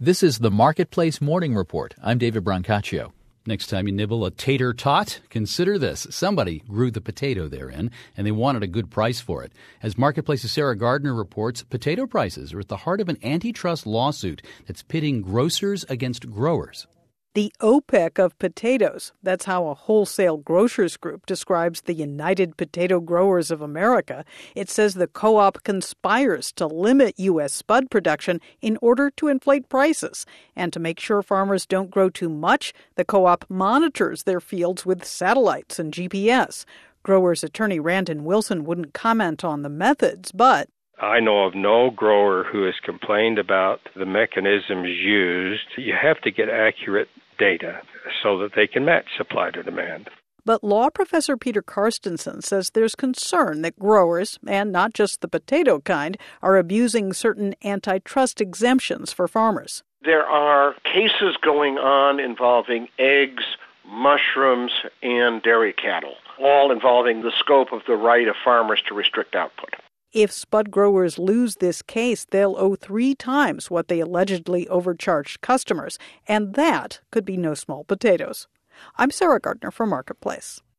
This is the Marketplace Morning Report. I'm David Brancaccio. Next time you nibble a tater tot, consider this. Somebody grew the potato therein, and they wanted a good price for it. As Marketplace's Sarah Gardner reports, potato prices are at the heart of an antitrust lawsuit that's pitting grocers against growers. The OPEC of potatoes. That's how a wholesale grocers group describes the United Potato Growers of America. It says the co-op conspires to limit U.S. spud production in order to inflate prices. And to make sure farmers don't grow too much, the co-op monitors their fields with satellites and GPS. Growers attorney Randon Wilson wouldn't comment on the methods, but I know of no grower who has complained about the mechanisms used. You have to get accurate data so that they can match supply to demand. But law professor Peter Carstensen says there's concern that growers, and not just the potato kind, are abusing certain antitrust exemptions for farmers. There are cases going on involving eggs, mushrooms, and dairy cattle, all involving the scope of the right of farmers to restrict output. If spud growers lose this case, they'll owe 3 times what they allegedly overcharged customers, and that could be no small potatoes. I'm Sarah Gardner for Marketplace.